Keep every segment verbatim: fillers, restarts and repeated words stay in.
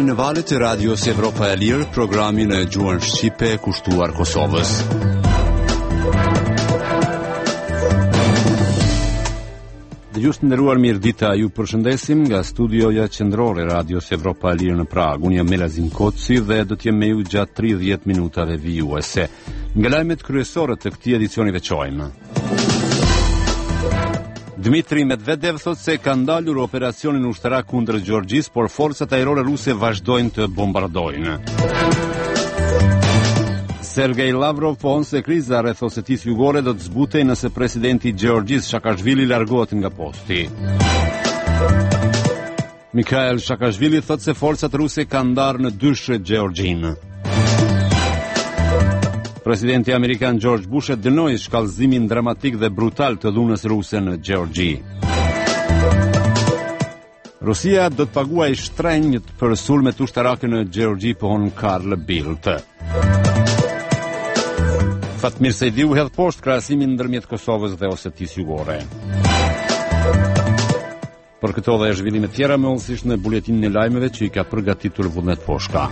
në valët e Radios Evropa e Lirë, programin e gjuhën shqipe kushtuar Kosovës. Dëgjues të nderuar, mirëdita, ju përshëndesim nga studioja qendrore Radios Evropa e Lirë në Prag. Unë jam Melazim Koci dhe do të jem me ju gjatë tridhjetë minutave vijuese. Nga lajmet kryesore të këtij edicioni veçojmë. Dmitri Medvedev thot se ka ndalur operacionin ushtarak kundër Gjeorgjisë, por forcat ajrore ruse vazhdojnë të bombardojnë. Sergej Lavrov pohon se kriza rreth Osetisë Jugore do të zbutej nëse presidenti i Gjeorgjisë Saakashvili largohet nga posti. Mikhail Saakashvili thot se forcat ruse kanë ndarë në dysh Gjeorgjinë. Presidenti amerikan George Bush e dënoi shkallëzimin dramatik dhe brutal të dhunës ruse në Gjeorgji. Rusia do të paguajë shtrenjt për sulmet ushtarake në Gjeorgji, pohon Carl Bildt. Fatmir Sejdiu hedh poshtë krahasimin ndërmjet Kosovës dhe Osetisë Jugore. Për këto dhe zhvillime tjera më ose në buletinin e lajmeve që i ka përgatitur Vullnet Poshka.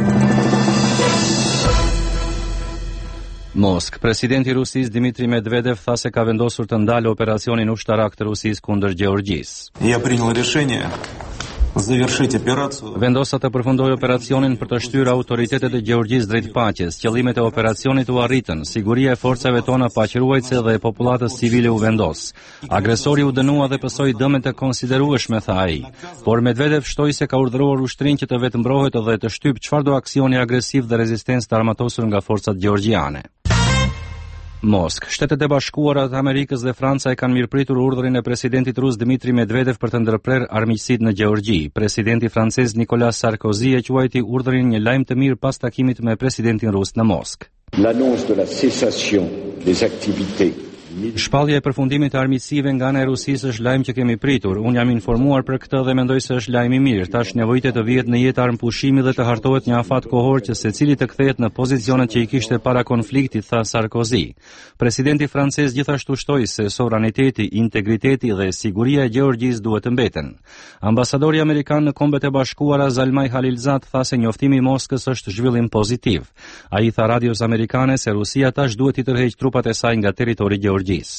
Mosk, presidenti i Rusisë Dmitri Medvedev tha se ka vendosur të ndalë operacionin ushtarak të Rusisë kundër Gjeorgjisë. Я принял решение завершить операцию. Vendosa të përfundoj operacionin për të shtyrë autoritetet e Gjeorgjisë drejt paqes. Qëllimet e operacionit u arritën. Siguria e forcave tona paqëruajtëse dhe e popullatës civile u vendos. Agresori u dënua dhe pësoi dëmet e konsiderueshme, tha ai. Por Medvedev shtoi se ka urdhëruar ushtrinë që të vetëmbrohet dhe të shtypë çfarëdo aksioni agresiv dhe rezistencë të armatosur nga forcat gjeorgjiane. Mosk, Shtetet e Bashkuara të Amerikës dhe Franca e kanë mirëpritur urdhrin e presidentit rus Dmitri Medvedev për të ndërprerë armiqësitë në Gjeorgji. Presidenti francez Nicolas Sarkozy e quajti urdhrin një lajm të mirë pas takimit me presidentin rus në Moskë. L'annonce de la cessation des activités. Shpallja e përfundimit të armiqësive nga ana e Rusisë është lajm që kemi pritur. Unë jam informuar për këtë dhe mendoj se është lajm i mirë. Tash nevojitet të vihet në jetë armpushimi dhe të hartohet një afat kohor që secili të kthehet në pozicionet që i kishte para konfliktit, tha Sarkozy. Presidenti francez gjithashtu shtoi se sovraniteti, integriteti dhe siguria e Gjeorgjisë duhet të mbeten. Ambasadori amerikan në Kombet e Bashkuara Zalmay Khalilzad tha se njoftimi i Moskës është zhvillim pozitiv. Ai tha radios amerikane se Rusia tash duhet i tërheqë trupat e saj nga territori Gjeorgjisë.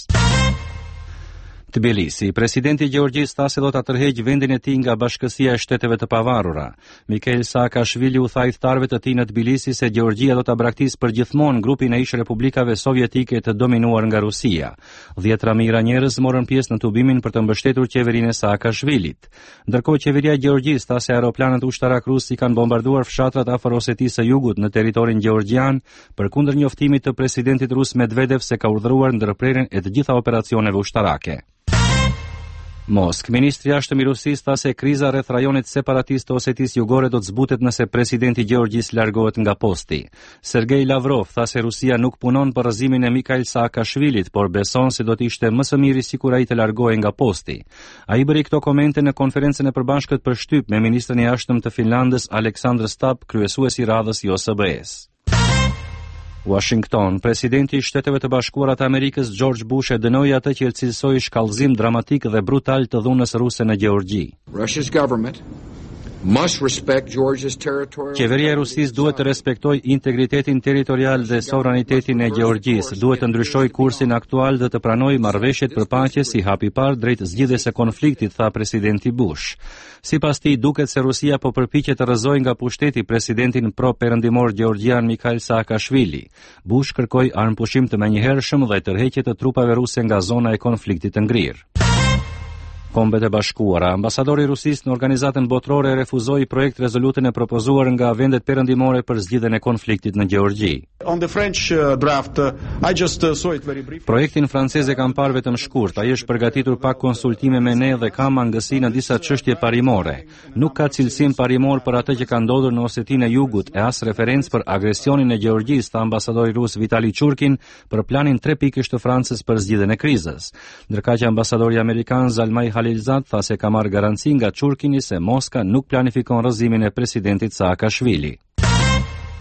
Tbilisi, presidenti i Gjeorgjisë tha se do ta tërheqë vendin e tij nga Bashkësia e Shteteve të Pavarura. Mikhail Saakashvili u tha udhëtarëve të tij në Tbilisi se Gjeorgjia do ta braktisë përgjithmonë grupin e ish republikave sovjetike të dominuar nga Rusia. Dhjetra mijëra njerëz morën pjesë në tubimin për të mbështetur qeverinë e Saakashvilit. Ndërkohë qeveria e Gjeorgjisë tha se aeroplanët ushtarak rus i kanë bombarduar fshatrat afër Osetisë së Jugut në territorin gjeorgjian, përkundër njoftimit të presidentit rus Medvedev se ka urdhëruar ndërprerjen e të gjitha operacioneve ushtarake. Mosk, ministri i jashtëm i Rusisë tha se kriza rreth rajonit separatist të Osetisë Jugore do të zbutet nëse presidenti i Gjeorgjisë largohet nga posti. Sergej Lavrov tha se Rusia nuk punon për rrëzimin e Mikhail Saakashvilit, por beson se do të ishte më së miri sikur ai të largohej nga posti. Ai bëri këto komente në konferencën e përbashkët për shtyp me ministrin e jashtëm të Finlandës Aleksandr Stubb, kryesuesi i radhës i O S B S. Washington, presidenti i Shteteve të Bashkuara të Amerikës George Bush e dënoi atë që e cilësoi shkallëzim dramatik dhe brutal të dhunës ruse në Gjeorgji. Russia's government must respect Georgia's territorial. Qeveria e Rusisë duhet të respektojë integritetin territorial dhe sovranitetin e Gjeorgjisë, duhet të ndryshojë kursin aktual dhe të pranojë marrëveshjet për paqe si hap i parë drejt zgjidhjes së konfliktit, tha presidenti Bush. Sipas tij, duket se Rusia po përpiqet të rrëzojë nga pushteti presidentin pro-perëndimor gjeorgjian Mikhail Saakashvili. Bush kërkoi armpushim të menjëhershëm dhe tërheqje të trupave ruse nga zona e konfliktit të ngrirë. Kombet e Bashkuara, ambasadori i Rusisë në organizatën botërore refuzoi projekt rezolutën e propozuar nga vendet perëndimore për zgjidhjen e konfliktit në Gjeorgji. On the French uh, draft, uh, I just uh, saw it very briefly. Projektin francez e kam parë vetëm shkurt. Ai është përgatitur pa konsultime me ne dhe ka mangësi në disa çështje parimore. Nuk ka cilësim parimor për atë që ka ndodhur në Osetinë e Jugut e as referencë për agresionin e Gjeorgjisë, tha ambasadori rus Vitali Churkin për planin tre pikësh të Francës për zgjidhjen e krizës. Ndërkaq ambasadori amerikan Zalmay Khalilzad tha se ka marrë garanci nga Churkini se Moska nuk planifikon rrëzimin e presidentit Saakashvili.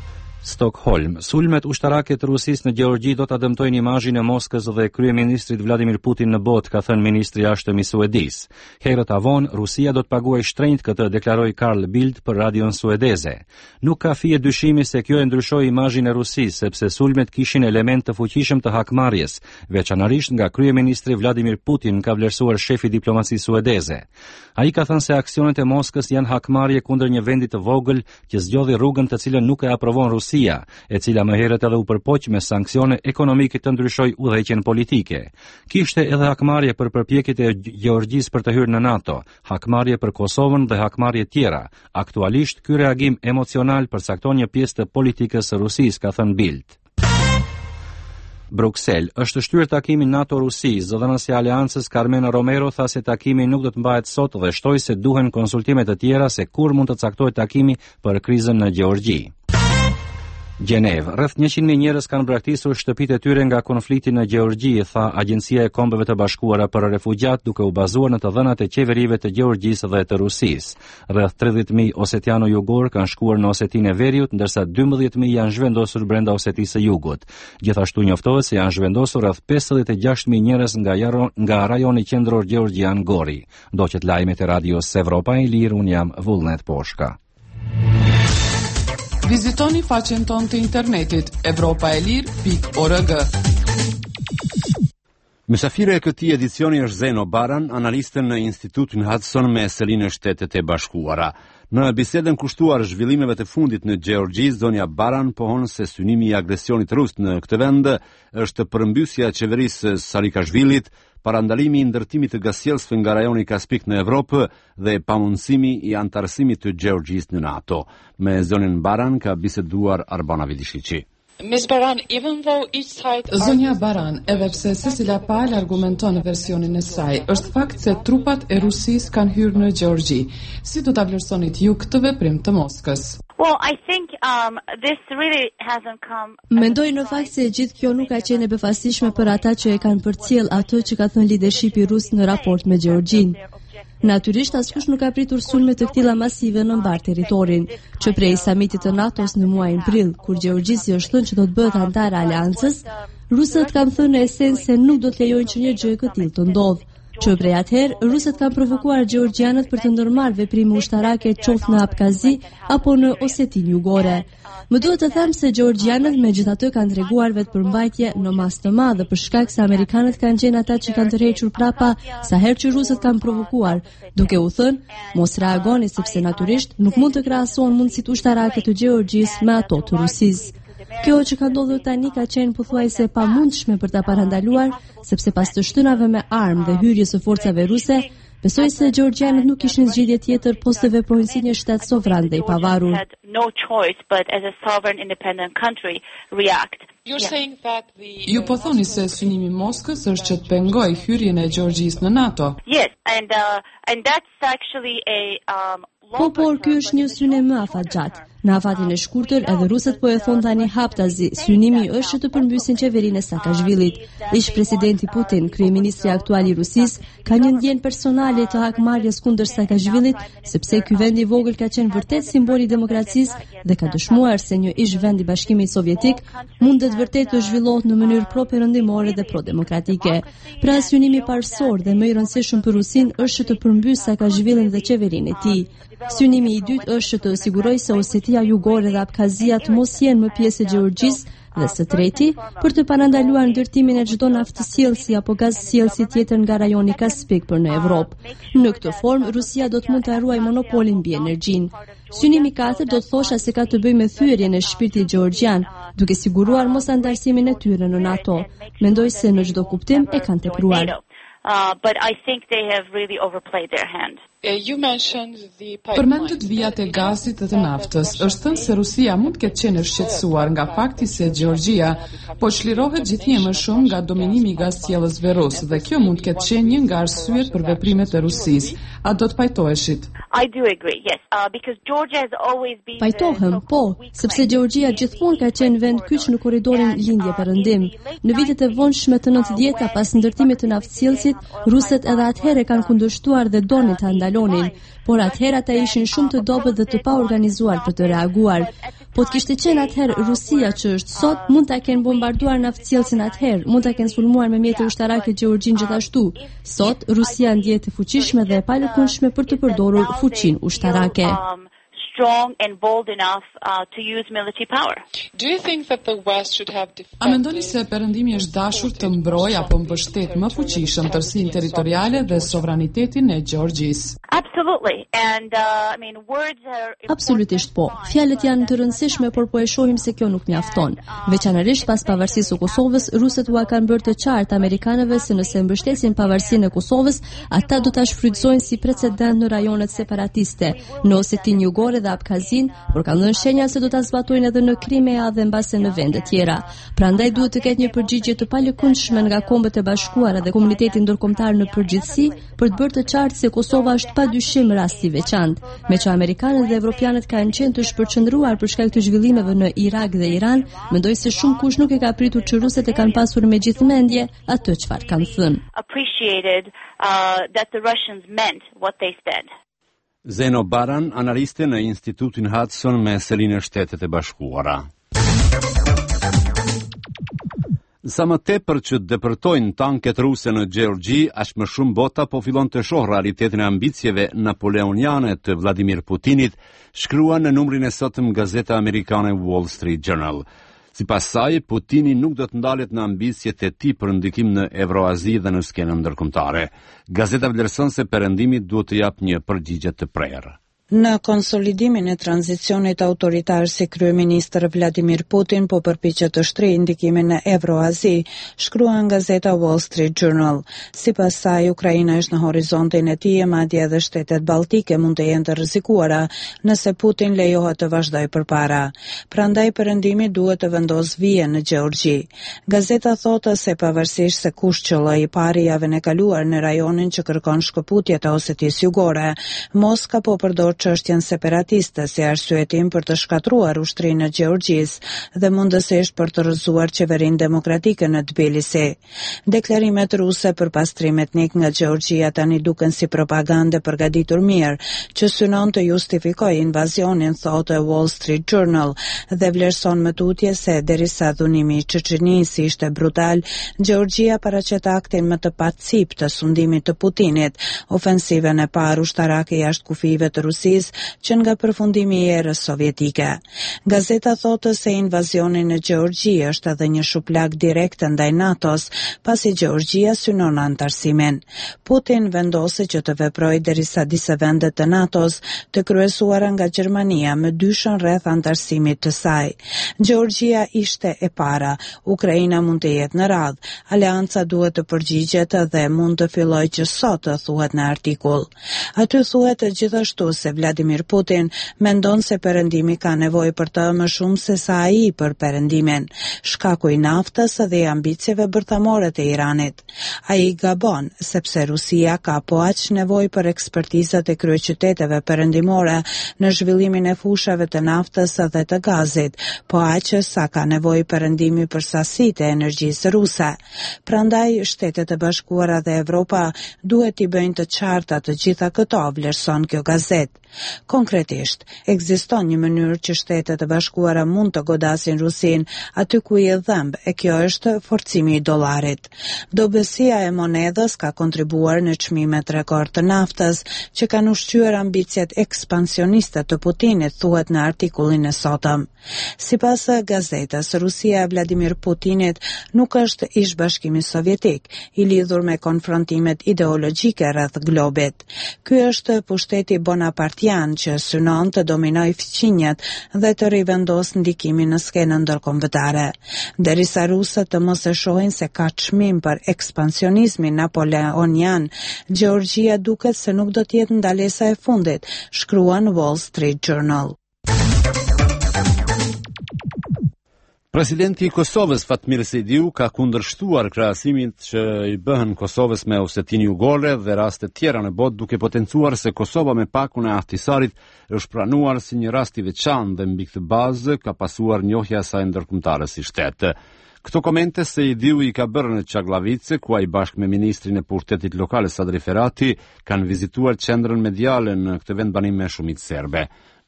Stockholm. Sulmet ushtarake të Rusisë në Gjeorgji do ta dëmtojnë imazhin e Moskës dhe kryeministrit Vladimir Putin në botë, ka thënë ministri i jashtëm i Suedis. Herët avon, Rusia do të paguajë shtrenjtë këtë, deklaroi Carl Bildt për radion suedeze. Nuk ka fije dyshimi se kjo e ndryshoi imazhin e Rusisë, sepse sulmet kishin element të fuqishëm të hakmarrjes, veçanërisht nga kryeministri Vladimir Putin, ka vlerësuar shefi diplomacisë suedeze. Ai ka thënë se aksionet e Moskës janë hakmarrje kundër një vendi të vogël që zgjodhi rrugën të cilën nuk e aprovon Rusia, e cila më herët edhe u përpoq me sanksione ekonomike të ndryshoj udhëheqjen politike. Kishte edhe hakmarrje për përpjekjet e Gjeorgjisë për të hyrë në NATO, hakmarrje për Kosovën dhe hakmarrje tjera. Aktualisht ky reagim emocional përcakton një pjesë të politikës së Rusisë, ka thënë Bildt. Bruxelles. Është shtyrë takimin NATO-Rusi. Zëdhënësi i aleancës Carmena Romero tha se takimi nuk do të mbahet sot dhe shtoi se duhen konsultime të tjera se kur mund të caktohet takimi për krizën në Gjeorgji. Gjenev. Rreth njëqind mijë njerëz kanë braktisur shtëpitë e tyre nga konflikti në Gjeorgji, tha Agjencia e Kombeve të Bashkuara për Refugjat, duke u bazuar në të dhënat e qeverive të Gjeorgjisë dhe të Rusisë. Rreth tridhjetë mijë osetiano-jugor kanë shkuar në Osetinë e Veriut, ndërsa dymbëdhjetë mijë janë zhvendosur brenda Osetisë së Jugut. Gjithashtu njoftohet se janë zhvendosur rreth pesëdhjetë e gjashtë mijë njerëz nga jaro, nga rajoni qendror gjeorgjian Gori. Ndoqet lajmet e radios Evropa e Lirë, un jam Vullnet Poshka. Vizitoni faqen tonë të internetit evropaelir pikë org. Mysafire e këtij edicioni është Zeno Baran, analiste në Institutin Hudson me seli në Shtetet e Bashkuara. Në bisedën kushtuar zhvillimeve të fundit në Gjeorgji, zonja Baran pohon se synimi i agresionit rus në këtë vend është përmbysja e qeverisë Sarikashvilit, parandalimi i ndërtimit të gasjellsve nga rajoni Kaspik në Evropë dhe pamundësimi i antarësimit të Gjeorgjisë në NATO. Me zonjën Baran ka biseduar Arbana Vidishiqi. Miz Baran, even though each side... Zonja Baran, edhe pse secila palë argumenton në versionin e saj, është fakt se trupat e Rusisë kanë hyrë në Gjeorgji. Si do ta vlerësonit ju këtë veprim të Moskës? Well, I think um, this really hasn't come... Mendoj në fakt se gjithë kjo nuk ka qenë e befasishme për ata që e kanë përcjell ato që ka thënë leadershipi rus në raport me Gjeorgjin. Natyrisht askush nuk ka pritur sulme të këtilla masive në mbar territorin, që prej samitit të NATO-s në muajin prill, kur Gjeorgjisi është thënë që do të bëhet antar e aleancës, rusët kanë thënë në esencë se nuk do të lejojnë që një gjë e këtillë të ndodhë. Që prej atëherë, rusët kanë provokuar gjeorgjianët për të ndërmarrë veprime ushtarake qoftë në Abkazi apo në Osetinë Jugore. Më duhet të them se gjeorgjianët megjithatë kanë treguar vetëpërmbajtje në masë të madhe për shkak se amerikanët kanë qenë ata që kanë tërhequr prapa sa herë që rusët kanë provokuar, duke u thënë mos reagoni sepse natyrisht nuk mund të krahasohen mundësitë ushtarake të Gjeorgjisë me ato të Rusisë. Kjo që ka ndodhur tani ka qenë pothuajse pamundshme për ta parandaluar, sepse pas të shtynave me armë dhe hyrjes së forcave ruse, besoj se gjeorgjianët nuk kishin zgjidhje tjetër posa të veprojnë si një shtet sovran dhe i pavarur. Ju po thoni se synimi i Moskës është që të pengojë hyrjen e Gjeorgjisë në NATO. Yes, and uh, and that's actually a um Po, por ky është një synim më afatgjat. Në afatin e shkurtër, edhe rusët po e thon tani haptazi, synimi është që të përmbysin qeverinë e Saakashvilit. Ish presidenti Putin, kryeministri aktual i Rusisë, ka një ndjenjë personale të hakmarrjes kundër Saakashvilit, sepse ky vend i vogël ka qenë vërtet simbol i demokracisë dhe ka dëshmuar se një ish vend i Bashkimit Sovjetik mundet vërtet të zhvillohet në mënyrë pro-perëndimore dhe pro-demokratike. Pra synimi parsor dhe më i rëndësishëm për Rusinë është që të përmbysë Saakashvilin dhe qeverinë e tij. Synimi i dytë është që të sigurojë se Osetia Jugore dhe Abkazia të mos jenë më pjesë e Gjeorgjisë, dhe së treti, për të parandaluar ndërtimin e çdo naftsjellsi apo gazsjellsi tjetër nga rajoni Kaspik për në Evropë. Në këtë formë, Rusia do të mund të ruajë monopolin mbi energjinë. Synimi i katërt do të thosha se ka të bëjë me thyerjen e shpirtit gjeorgjian, duke siguruar mos antarësimin e tyre në NATO. Mendoj se në çdo kuptim e kanë tepruar. Uh, but I think they have really overplayed their hand. Përmendet vijat e gazit dhe të naftës, është thënë se Rusia mund të ketë qenë e shqetësuar nga fakti se Gjeorgjia po çlirohet gjithnjë më shumë nga dominimi i gazsjellësve rus dhe kjo mund të ketë qenë një nga arsyet për veprimet e Rusisë. A do të pajtoheshit? I do agree, yes, uh, because Georgia has always been Pajtohem, po, sepse Gjeorgjia gjithmonë ka qenë vend kyç në korridorin lindje-perëndim. Në vitet e vonshme të nëntëdhjetë pas ndërtimit të naftsjellsit, rusët edhe atëherë kanë kundërshtuar dhe donin ta ndalonin, por atëherë ata ishin shumë të dobët dhe të paorganizuar për të reaguar. Po të kishte qenë atëherë Rusia që është sot, mund ta kenë bombarduar naftësielsin atëherë, mund ta kenë sulmuar me mjete ushtarake Gjeorgjin gjithashtu. Sot Rusia ndjehet e fuqishme dhe e palëkundshme për të përdorur fuqinë ushtarake. Strong and bold enough uh, to use military power. Do you think that the West should have A mendoni se Perëndimi është dashur të mbrojë apo mbështet më fuqishëm tërsinë territoriale dhe sovranitetin e Gjeorgjisë? Absolutely. And uh, I mean words are Absolutisht po. Fjalët janë të rëndësishme, por po e shohim se kjo nuk mjafton. Veçanërisht pas pavarësisë së Kosovës, rusët u kanë bërë të qartë amerikanëve se nëse mbështesin pavarësinë e Kosovës, ata do ta shfrytëzojnë si precedent në rajonet separatiste, në Osetinë Jugore dhe Abkhazin, por kanë dhënë shenja se do ta zbatojnë edhe në Krimea dhe mbase në vende tjera. Prandaj duhet të ketë një përgjigje të palëkundshme nga Kombët e Bashkuara dhe komuniteti ndërkombëtar në përgjithësi për të bërë të qartë se Kosova është padyshim rast i veçantë, me që amerikanët dhe evropianët kanë qenë të shpërqendruar për shkak të zhvillimeve në Irak dhe Iran, mendoj se shumë kush nuk e ka pritur që rusët e kanë pasur me gjithmendje atë çfarë kanë thënë. Appreciated uh, that the Russians meant what they said. Zeno Baran, analiste në Institutin Hudson me selinë e Shtetet e Bashkuara. Sa më tepër që depërtojnë tanket ruse në Gjeorgji, aq më shumë bota po fillon të shohë realitetin e ambicjeve napoleoniane të Vladimir Putinit, shkrua në numrin e sotëm gazeta amerikane Wall Street Journal. Sipas saj, Putini nuk do të ndalet në ambicjet e tij për ndikim në Evroazi dhe në skenën ndërkombëtare. Gazeta vlerëson se Perëndimi duhet të japë një përgjigje të prerë. Në konsolidimin e tranzicionit autoritar si kryeministër Vladimir Putin po përpiqet të shtrijë ndikimin në Evroazi, shkruan gazeta Wall Street Journal. Sipas saj, Ukraina është në horizontin e tij, madje edhe shtetet balltike mund të jenë të rrezikuara nëse Putin lejohet të vazhdojë përpara. Prandaj Perëndimi duhet të vendosë vije në Gjeorgji. Gazeta thotë se pavarësisht se kush qëlloi i pari javën e kaluar në rajonin që kërkon shkëputje të Osetisë Jugore, Moska po përdor çështjen separatiste si arsyetim për të shkatruar ushtrinë e Gjeorgjisë dhe mundësisht për të rrëzuar qeverinë demokratike në Tbilisi. Deklarimet ruse për pastrim etnik nga Gjeorgjia tani duken si propagandë përgatitur mirë, që synon të justifikojë invazionin, thotë Wall Street Journal, dhe vlerëson më tutje se derisa dhunimi i Çeçenisë ishte brutal, Gjeorgjia paraqet aktin më të pacip të sundimit të Putinit, ofensivën e parë ushtarake jashtë kufive të Rusisë që nga përfundimi i erës sovjetike. Gazeta thotë se invazioni në Gjeorgji është edhe një shuplag direkte ndaj NATO-s, pasi Gjeorgjia synon antarësimin. Putin vendosi që të veprojë derisa disa vende të NATO-s, të kryesuara nga Gjermania, më dyshën rreth antarësimit të saj. Gjeorgjia ishte e para, Ukraina mund të jetë në radhë, aleanca duhet të përgjigjet dhe mund të fillojë që sot, thuhet në artikull. Aty thuhet gjithashtu se Vladimir Putin mendon se Perëndimi ka nevojë për të më shumë se sa ai për Perëndimin, shkaku i naftës dhe i ambicjeve bërthamore të Iranit. Ai gabon, sepse Rusia ka po aq nevojë për ekspertizat e kryeqyteteve perëndimore në zhvillimin e fushave të naftës dhe të gazit, po aq sa ka nevojë Perëndimi për sasitë e energjisë ruse. Prandaj Shtetet e Bashkuara dhe Evropa duhet t'i bëjnë të qarta të gjitha këto, vlerëson kjo gazet. Konkretisht, ekziston një mënyrë që Shtetet e Bashkuara mund të godasin Rusin aty ku i dhëmb, e kjo është forcimi i dollarit. Dobësia e monedhës ka kontribuar në çmimet rekord të naftës, që kanë ushqyer ambicjet ekspansioniste të Putinit, thuhet në artikullin e sotëm. Sipas gazetës, Rusia e Vladimir Putinit nuk është ish Bashkimi Sovjetik, i lidhur me konfrontimet ideologjike rreth globit. Ky është pushteti bonapartian që synon të dominoj fqinjet dhe të rivendos ndikimin në skenën ndërkombëtare. Derisa rusët të mos e shohin se ka çmim për ekspansionizmin napoleonian, Gjeorgjia duket se nuk do të jetë ndalesa e fundit, shkruan Wall Street Journal. Presidenti i Kosovës Fatmir Sejdiu ka kundërshtuar krahasimin që i bëhen Kosovës me Osetinë Jugore dhe raste tjera në botë, duke potencuar se Kosova me pakun e Ahtisarit është pranuar si një rast i veçantë dhe mbi këtë bazë ka pasuar njohja e saj ndërkombëtare si shtet. Këto komente Sejdiu i ka bërë në Çaglavice, ku ai bashkë me ministrin e pushtetit lokal Sadri Ferati kanë vizituar qendrën mediale në këtë vend banim me shumicë serbe.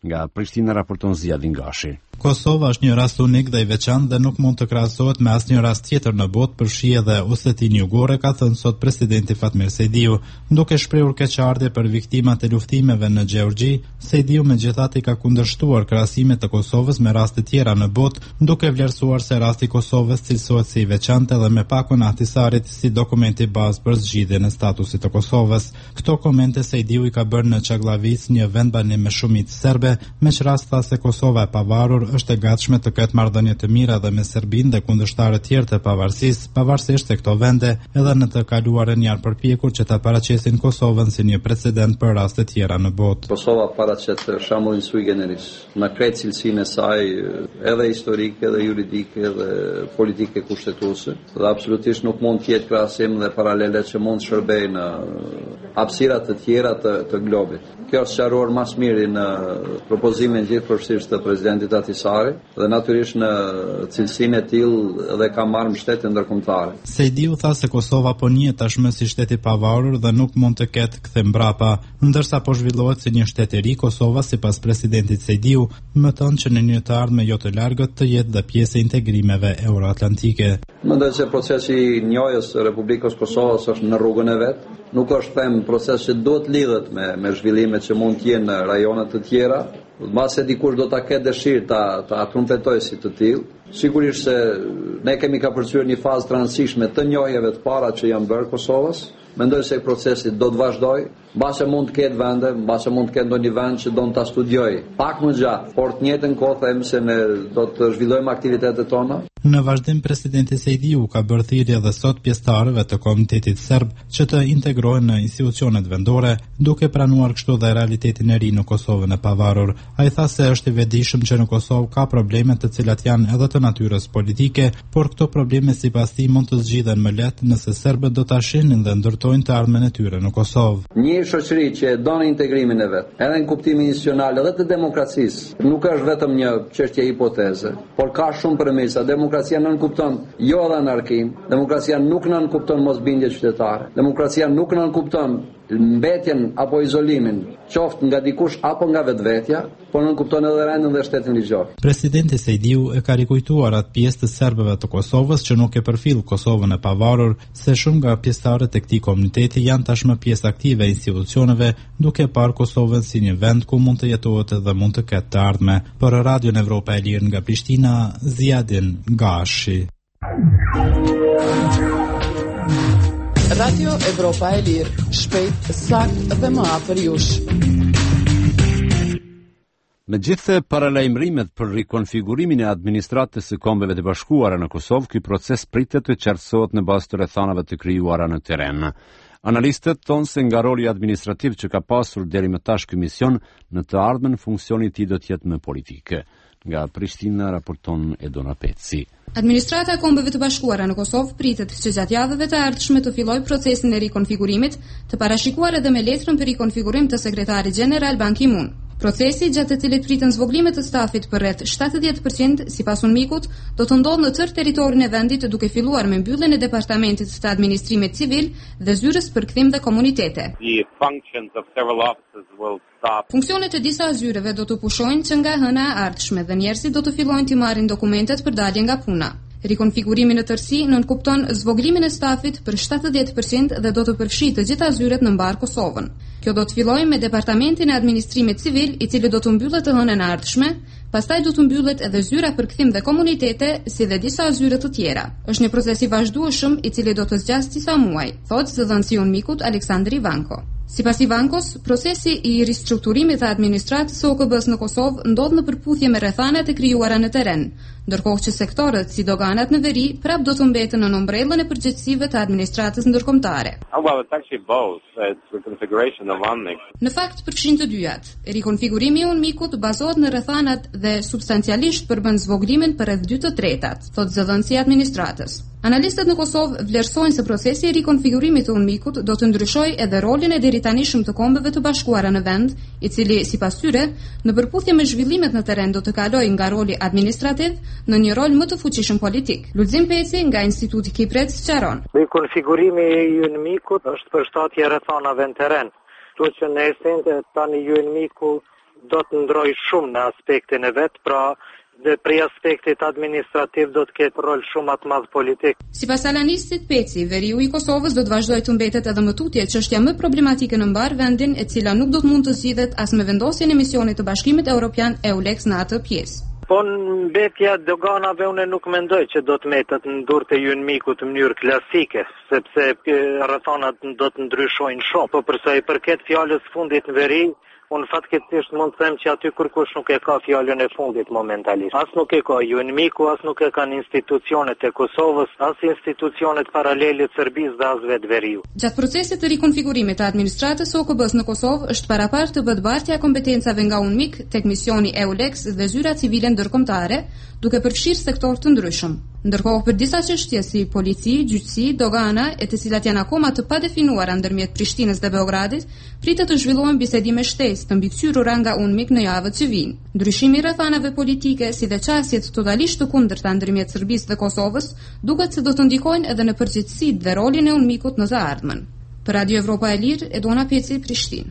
Nga Prishtina raporton Ziadin Gashi. Kosova është një rast unik dhe i veçantë dhe nuk mund të krahasohet me asnjë rast tjetër në botë, përfshi edhe Osetinë Jugore, ka thënë sot presidenti Fatmir Sejdiu, duke shprehur keqardhje për viktimat e luftimeve në Gjeorgji. Sejdiu megjithatë i ka kundërshtuar krahasimet e Kosovës me raste tjera në botë, duke vlerësuar se rasti i Kosovës cilësohet si i veçantë dhe me pakun Ahtisarit si dokumenti bazë për zgjidhjen e statusit të Kosovës. Këto komente Sejdiu i ka bërë në Çagllavic, një vend banim me shumicë serbe, me që rast tha se Kosova e pavarur është e gatshme të ketë marrëdhënie të mira dhe me Serbinë dhe kundërshtarët tjerë të pavarësisë, pavarësisht se këto vende edhe në të kaluarën janë përpjekur që ta paraqesin Kosovën si një precedent për raste tjera në botë. Kosova paraqet shembullin sui generis, në krejt cilësinë e saj edhe historike edhe juridike dhe politike kushtetuese, dhe absolutisht nuk mund të jetë krahasim dhe paralele që mund të shërbejë në hapësira të tjera të, të globit. Kjo është sqaruar më së miri në propozimin gjithëpërfshirës të presidentit Ahtisari dhe natyrisht në cilësinë e tillë dhe ka marrë mbështetje ndërkombëtare. Sejdiu tha se Kosova po njihet tashmë si shtet i pavarur dhe nuk mund të ketë kthem mbrapa, ndërsa po zhvillohet si një shtet i ri. Kosova, sipas presidentit Sejdiu, mëton që në një të ardhme jo të largët të jetë dhe pjesë e integrimeve euroatlantike. Mendoj se procesi i njohjes së Republikës Kosovës është në rrugën e vet. Nuk është them proces që duhet lidhet me me zhvillimet që mund të jenë në rajone të tjera. Mbase dikush do ta ketë dëshirë ta ta trumpetoj si të tillë. Sigurisht se ne kemi ka përcyer një fazë të rëndësishme të njohjeve të para që janë bërë Kosovës. Mendoj se procesi do të vazhdoj, mbase mund të ketë vende, mbase mund të ketë ndonjë vend që do ta studioj pak më gjatë, por të njëjtën kohë them se ne do të zhvillojmë aktivitetet tona. Në vazhdim, presidenti Sejdiu ka bërë thirrje edhe sot pjesëtarëve të Komitetit Serb që të integrohen në institucionet vendore, duke pranuar kështu dhe realitetin e ri në Kosovën e pavarur. Ai tha se është i vetëdijshëm që në Kosovë ka probleme të cilat janë edhe të natyrës politike, por këto probleme sipas tij mund të zgjidhen më lehtë nëse serbët do ta shihnin dhe ndërtojnë të ardhmen e tyre në Kosovë. Një shoqëri që don integrimin e vet, edhe në kuptimin institucional edhe të demokracisë, nuk është vetëm një çështje hipoteze, por ka shumë premisa. Demokracia nën kupton jo edhe anarkin, demokracia nuk nën kupton mosbindje qytetare, demokracia nuk nën kupton mbetjen apo izolimin, qoftë nga dikush apo nga vetvetja, por nën kupton edhe rendin dhe shtetin ligjor. Presidenti Sejdiu e ka rikujtuar atë pjesë të serbëve të Kosovës që nuk e përfill Kosovën e pavarur, se shumë nga pjesëtarët e këtij komuniteti janë tashmë pjesë aktive e institucioneve, duke parë Kosovën si një vend ku mund të jetohet dhe mund të ketë të ardhme. Për Radion Evropa e Lirë nga Prishtina, Ziadin Gashi. Radio Evropa e Lirë, shpejt, sakt dhe më afër jush. Me gjithë paralajmërimet për rikonfigurimin e administratës së Kombeve të Bashkuara në Kosovë, ky proces pritet të qartësohet në bazë të rrethanave të krijuara në terren. Analistët thonë se nga roli administrativ që ka pasur deri më tash ky mision, në të ardhmen funksioni i tij do të jetë më politik. Nga Prishtina raporton Edona Peci. Administrata e Kombeve të Bashkuara në Kosovë pritet që gjatë javëve të ardhshme të fillojë procesin e rikonfigurimit, të parashikuar edhe me letrën për rikonfigurim të sekretarit gjeneral Ban Ki-moon. Procesi, gjatë të cilit pritën zvoglimet të stafit për rreth shtatëdhjetë përqind, sipas UNMIK-ut, do të ndodhë në tërë territorin e vendit, duke filluar me mbylljen e departamentit të administrimit civil dhe zyrës për kthim dhe komunitete. Funksionet e disa zyreve do të pushojnë që nga hëna e ardhshme dhe njerëzit do të fillojnë të marrin dokumentet për dalje nga puna. Rikonfigurimi në tërësi nënkupton zvoglimin e stafit për shtatëdhjetë përqind dhe do të përfshijë të gjitha zyret në mbar Kosovën. Kjo do të fillojë me departamentin e administrimit civil, i cili do të mbyllet të hënën e ardhshme, pastaj do të mbyllet edhe zyra për kthim dhe komunitete, si dhe disa zyre të tjera. Është një proces i vazhdueshëm i cili do të zgjasë disa muaj, thotë zëdhënësi i UNMIK-ut Aleksandr Ivanko. Sipas Ivankos, procesi i ristrukturimit të administratës së O K B-s në Kosovë ndodh në përputhje me rrethanat e krijuara në terren, ndërkohë që sektorët si doganat në veri prap do të mbeten në ombrellën e përgjegjësive të administratës ndërkombëtare. Në fakt përfshin të dyjat. Rikonfigurimi i UNMIK-ut bazohet në rrethanat dhe substancialisht përbën zvoglimin për rreth dy të tretat, thotë zëdhënësi i administratës. Analistët në Kosovë vlerësojnë se procesi i rikonfigurimit të UNMIK-ut do të ndryshojë edhe rolin e deri tanishëm të Kombeve të Bashkuara në vend, i cili sipas tyre, në përputhje me zhvillimet në terren do të kalojë nga roli administrativ në një rol më të fuqishëm politik. Lulzim Peci nga Instituti Kipret sqaron. Rikonfigurimi i UNMIK-ut është përshtatje rrethanave në terren. Kështu që në esencë tani UNMIK-u do të ndroj shumë në aspektin e vet, pra dhe prej aspektit administrativ do të ketë rol shumë atë madh politik. Sipas analistit Peci, veriu i Kosovës do të vazhdojë të mbetet edhe më tutje çështja më problematike në mbar vendin, e cila nuk do të mund të zgjidhet as me vendosjen e misionit të Bashkimit Evropian EULEX në atë pjesë. Po në mbetja doganave unë nuk mendoj që do të metet në durë të JUNMIK-ut në mënyrë klasike, sepse rrethonat do të ndryshojnë shumë, po përsa i përket fjalës fundit në veri, unë fatkeqësisht mund të them që aty kërkush nuk e ka fjalën e fundit momentalisht. As nuk e ka JUNMIK-u, as nuk e kanë institucionet e Kosovës, as institucionet paralele të Serbisë dhe as vetë veriu. Gjatë procesit të rikonfigurimit të administratës O K B-s në Kosovë është parapartë të bëhet bartja e kompetencave nga UNMIK tek misioni EULEX dhe zyra civile ndërkombëtare, duke përfshirë sektor të ndryshëm. Ndërkohë për disa çështje si polici, gjyqësi, dogana, e të cilat janë akoma të padefinuara ndërmjet Prishtinës dhe Beogradit, pritet të zhvillohen bisedime shtesë të mbikëqyrura nga UNMIK në javët që vijnë. Ndryshimi i rrethanave politike si dhe qasjet totalisht të kundërta ndërmjet Serbisë dhe Kosovës duket se do të ndikojnë edhe në përgjithësitë dhe rolin e UNMIK-ut në të ardhmen. Për Radio Evropa e Lirë, Edona Peci, Prishtinë.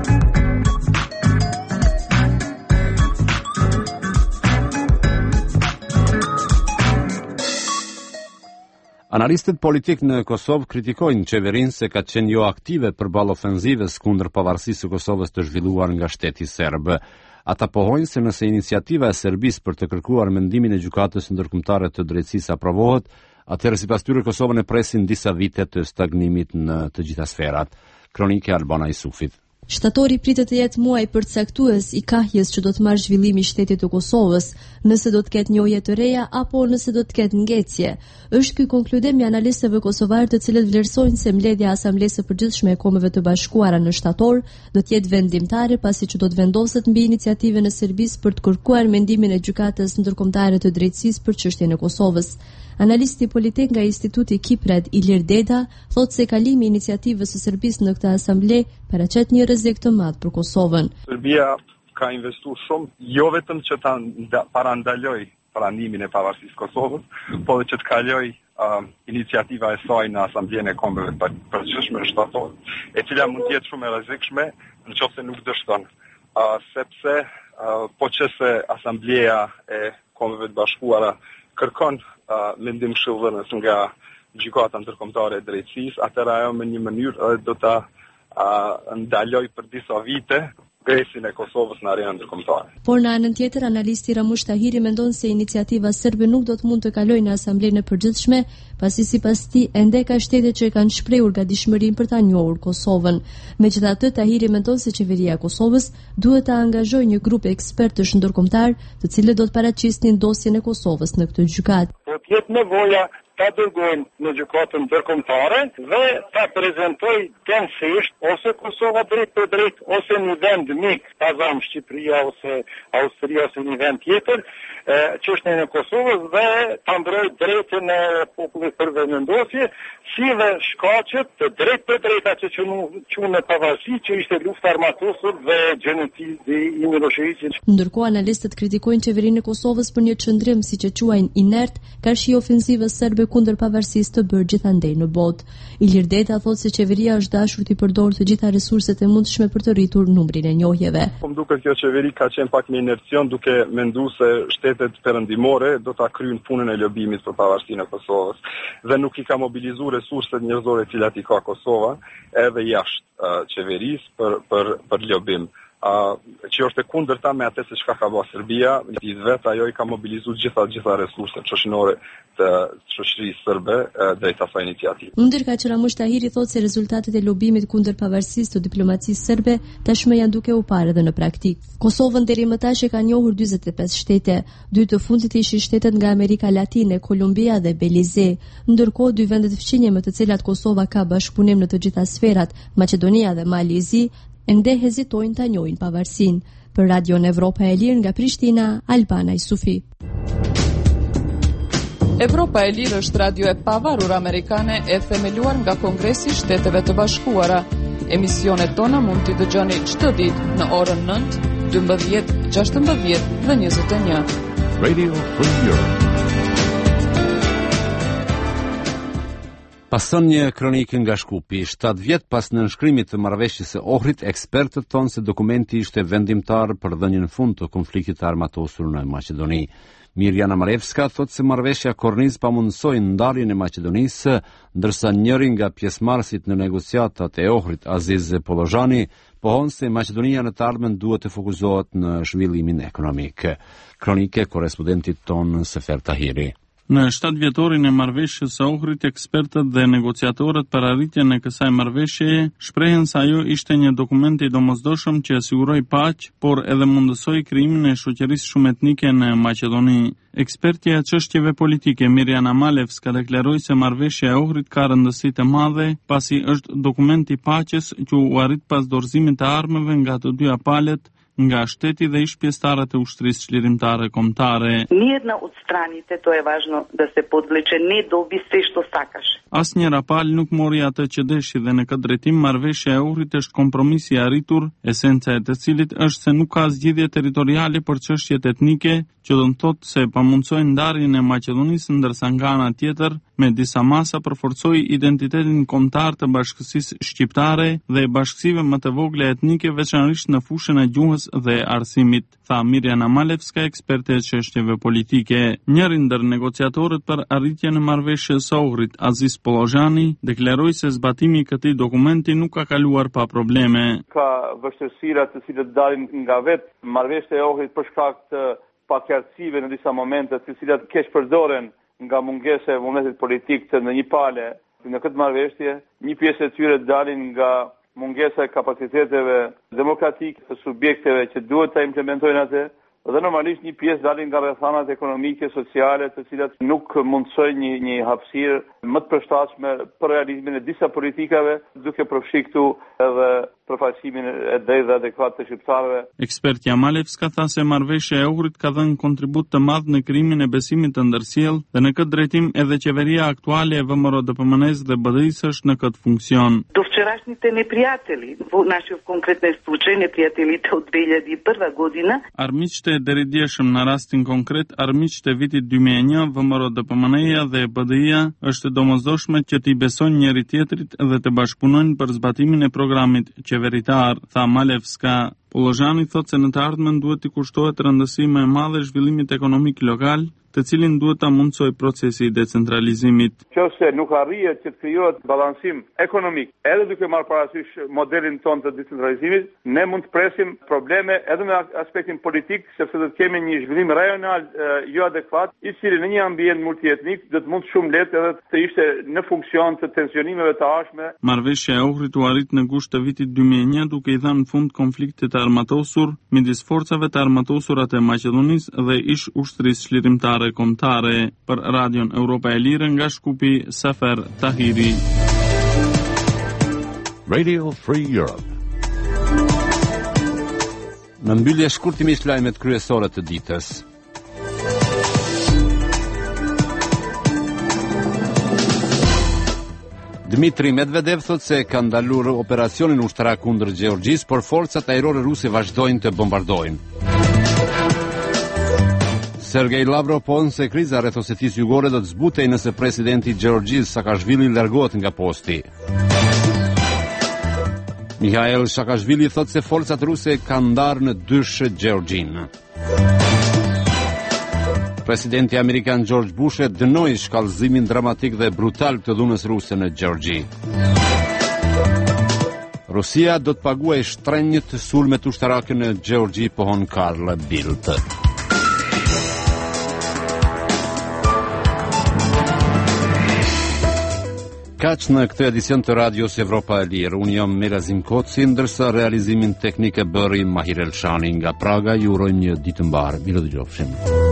Analistët politik në Kosovë kritikojnë qeverinë se ka qenë jo aktive përballë ofenzives kundër pavarësisë së Kosovës të zhvilluar nga shteti serb. Ata pohojnë se nëse iniciativa e Serbisë për të kërkuar mendimin e gjykatës ndërkombëtare të drejtësisë aprovohet, atëherë sipas tyre Kosovën e presin disa vite të stagnimit në të gjitha sferat. Kronike Albana Isufit. Shtatori pritet të jetë muaj përcaktues i kahjes që do të marrë zhvillimi i shtetit të Kosovës, nëse do të ketë njohje të reja apo nëse do të ketë ngecje. Është ky konkludim i analistëve kosovar, të cilët vlerësojnë se mbledhja e Asamblesë së Përgjithshme e Kombeve të Bashkuara në shtator do të jetë vendimtare, pasi që do të vendoset mbi iniciativën e Serbisë për të kërkuar mendimin e gjykatës ndërkombëtare të drejtësisë për çështjen e Kosovës. Analisti politik nga Instituti Kipred, Ilir Deda, thotë se kalimi i iniciativës së Serbisë në këtë asamble paraqet një rrezik të madh për Kosovën. Serbia ka investuar shumë, jo vetëm që ta parandaloj pranimin e pavarësisë Kosovës, por që të kaloj uh, iniciativa e saj në Asamblenë e Kombeve të Përgjithshme shtatore, e cila mund të jetë shumë e rrezikshme nëse nuk dështon, uh, sepse uh, po qëse Asambleja e Kombeve të Bashkuara kërkon uh, mendim këshillëdhënës nga gjykata ndërkombëtare e drejtësisë, atëherë ajo në një mënyrë do ta uh, ndaloj për disa vite ngresjen e Kosovës në arenën ndërkombëtare. Por në anën tjetër, analisti Ramush Tahiri mendon se iniciativa serbe nuk do të mund të kalojë në Asamblenë e Përgjithshme, pasi sipas tij ende ka shtete që e kanë shprehur gatishmërinë për ta njohur Kosovën. Megjithatë, Tahiri mendon se qeveria e Kosovës duhet të angazhojë një grup ekspertësh ndërkombëtar, të cilët do të paraqisnin dosjen e Kosovës në këtë gjykatë. Do të jetë nevoja ta dërgojnë në gjykatën ndërkombëtare dhe ta prezantoj tensisht ose Kosova drejt për drejt ose një vend mik, ta zam Shqipëria ose Austria ose një vend tjetër, çështjen e Kosovës dhe ta ndroj drejtën e popullit për vendosje, si dhe shkaqet të drejt për drejta që quhen pavarësi, që ishte lufta armatosur dhe genocidi i Miloševićit. Ndërkohë analistët kritikojnë qeverinë e Kosovës për një çndrim, siç e quajnë, inert, karshi ofensivës serbe kundër pavarësisë të bërë gjithandej në botë. Ilir Deta thotë se qeveria është dashur të përdorë të gjitha resurset e mundshme për të rritur numrin e njohjeve. Po më duket kjo qeveri ka qenë pak me inercion, duke menduar se shtetet perëndimore do ta kryejnë punën e lobimit për pavarësinë e Kosovës dhe nuk i ka mobilizuar resurset njerëzore të cilat i ka Kosova edhe jashtë uh, qeverisë për për për lobim. Uh, që është e kundërta me atë se çka ka bërë Serbia, i vetë ajo i ka mobilizuar gjitha gjitha resurset shoqërore të shoqërisë serbe uh, drejt asaj iniciative. Ndërka që Ramush Tahiri thotë se rezultatet e lobimit kundër pavarësisë të diplomacisë serbe tashmë janë duke u parë edhe në praktik. Kosovën deri më tash e ka njohur dyzet e pesë shtete, dy të fundit ishin shtetet nga Amerika Latine, Kolumbia dhe Belize, ndërkohë dy vendet fqinje me të cilat Kosova ka bashkëpunim në të gjitha sferat, Maqedonia dhe Malizi, ende hezitojnë ta njohin pavarësinë. Për Radio Evropa e Lirë nga Prishtina, Albana Isufi. Evropa e Lirë është radio e pavarur amerikane e themeluar nga Kongresi i Shteteve të Bashkuara. Emisionet tona mund t'i dëgjoni çdo ditë në orën nëntë, dymbëdhjetë, gjashtëmbëdhjetë dhe njëzet e një. Radio Free Europe. Pason një kronikë nga Shkupi. shtatë vjet pas nënshkrimit të marrëveshjes së Ohrit, ekspertët thonë se dokumenti ishte vendimtar për dhënien fund të konfliktit të armatosur në Maqedoni. Mirjana Marevska thot se marrëveshja Korniz pamundësoi ndarjen e Maqedonisë, ndërsa njëri nga pjesëmarrësit në negociatat e Ohrit, Aziz Pollozhani, pohon se Maqedonia në të ardhmen duhet të fokusohet në zhvillimin ekonomik. Kronike korrespondentit ton Sefer Tahiri. Në shtatë vjetorin e marrëveshjes së Ohrit, ekspertët dhe negociatorët për arritjen e kësaj marrëveshjeje shprehen se ajo ishte një dokument i domosdoshëm që siguroi paqë, por edhe mundësoi krijimin e shoqërisë shumë etnike në Maqedoni. Ekspertja e çështjeve politike Mirjana Malevska deklaroi se marrëveshja e Ohrit ka rëndësi të madhe, pasi është dokument i paqes që u arrit pas dorëzimit të armëve nga të dyja palët, nga shteti dhe ish pjesëtarët e ushtrisë çlirimtare kombëtare. Nijedna od straните, to je važno da se podvleče, ne dobi sve što sakaš. Asnjëra palë nuk mori atë që deshi dhe në këtë drejtim marrëveshja e Ohrit është kompromisi i arritur, esenca e të cilit është se nuk ka zgjidhje territoriale për çështjet etnike, që do të thotë se pamundsoi ndarjen e Maqedonisë, ndërsa nga ana tjetër me disa masa përforcoi identitetin kombëtar të bashkësisë shqiptare dhe bashkësive më të vogla etnike, veçanërisht në fushën e gjuhës dhe arsimit, tha Mirjana Malevska, eksperte e çështjeve politike. Njëri ndër negociatorët për arritjen e marrëveshjes së Ohrit, Aziz Pollozhani, deklaroi se zbatimi i këtij dokumenti nuk ka kaluar pa probleme. Ka vështirësira të cilët dalin nga vetë marrëveshja e Ohrit për shkak të pakjartësive në disa momente, të cilat keq përdoren nga mungesa e vullnetit politik të në një pale. Në këtë marrëveshje, një pjesë e tyre dalin nga mungesa e kapaciteteve demokratike të subjekteve që duhet të implementojnë atë, dhe normalisht një pjesë dalin nga rrethanat ekonomike, sociale, të cilat nuk mundsojnë një, një hapësirë më të përshtatshme për realizimin e disa politikave, duke përfshi këtu edhe përfaqësimin e drejtë dhe adekuat të shqiptarëve. Ekspertja Malevska tha se marrëveshja e Ohrit ka dhënë kontribut të madh në krijimin e besimit të ndërsjellë dhe në këtë drejtim edhe qeveria aktuale e V M R O D P M N-s dhe B D I-s është në këtë funksion. До вчерашните неприятели, в нашия конкретен случай неприятелите от две хиляди и първа година. Armiqtë e deridjeshëm në rastin konkret, armiqtë e vitit dy mijë e një, V M R O D P M N-ja dhe B D I-ja është domosdoshme që t'i besojnë njëri tjetrit dhe të bashkëpunojnë për zbatimin e programit qeveritar, tha Malevska. Pollozhani thotë se në të ardhmen duhet t'i kushtohet rëndësi më e madhe zhvillimit ekonomik lokal, të cilin duhet ta mundsoj procesi i decentralizimit. Nëse nuk arrihet që të krijohet balancim ekonomik, edhe duke marrë parasysh modelin ton të decentralizimit, ne mund të presim probleme edhe në aspektin politik, sepse do të kemi një zhvillim rajonal e, jo adekuat, i cili në një ambient multietnik do të mund shumë lehtë edhe të ishte në funksion të tensionimeve të ashme. Marrëveshja e Ohrit u arrit në gusht të vitit dy mijë e një, duke i dhënë fund konfliktit të armatosur midis forcave të armatosurat e Maqedonisë dhe ish ushtrisë çlirimtare kombëtare. Për Radion Europa e Lirë nga Shkupi, Sefer Tahiri. Radio Free Europe. Në mbyllje shkurtimisht lajmet kryesore të ditës. Dmitri Medvedev thot se ka ndalur operacionin ushtarak kundër Gjeorgjisë, por forcat ajrore ruse vazhdojnë të bombardojnë. Sergej Lavrov pohon se kriza rreth Osetisë Jugore do të zbutej nëse presidenti i Gjeorgjisë Saakashvili largohet nga posti. Mikhail Saakashvili thot se forcat ruse kanë ndarë në dysh Gjeorgjinë. Presidenti amerikan George Bush e dënoi shkallëzimin dramatik dhe brutal të dhunës ruse në Gjeorgji. Rusia do të paguajë shtrenjtë sulmet ushtarake në Gjeorgji, pohon Karl Bildt. Kaq në këtë edicion të Radios Evropa e Lirë, unë jam Melazim Koci, ndërsa realizimin teknik e bëri Mahir Elshani nga Praga. Ju urojmë një ditë mbar. Mirë dëgjofshim.